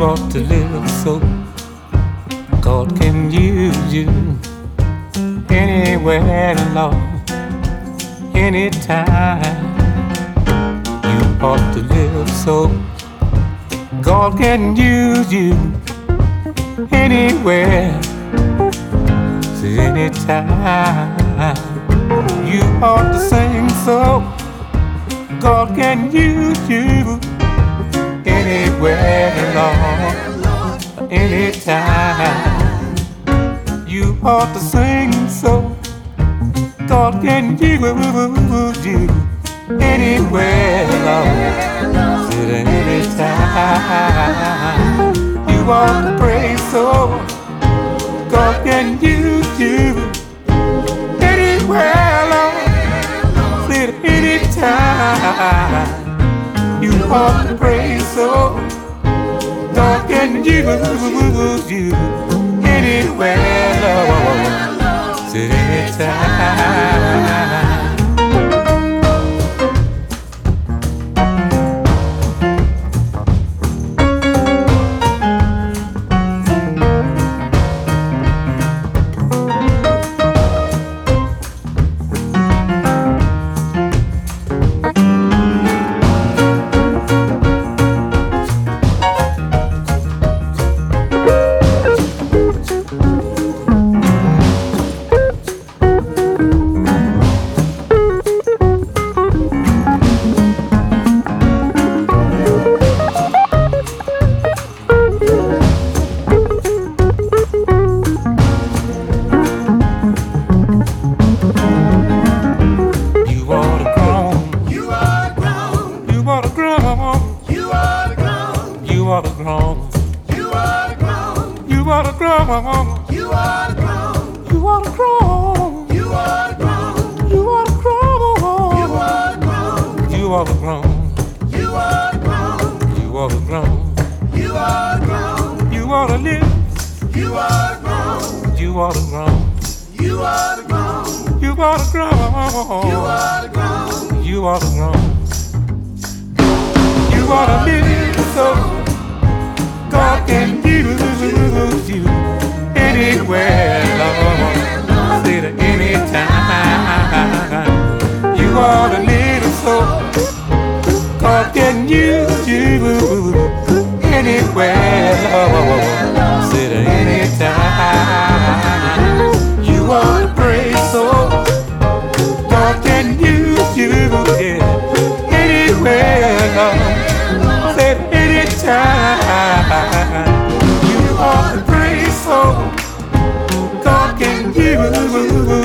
ought to live so God can use you anywhere, Lord, anytime. You ought to live so God can use you anywhere, anytime. You ought to sing so God can use you anywhere, Lord, anytime. You ought to sing so God can use you anywhere, Lord, anytime. You ought to pray so God can use you anywhere, Lord, anytime. You ought to pray so God can use you anywhere, Lord, anytime. You ought to pray so God can use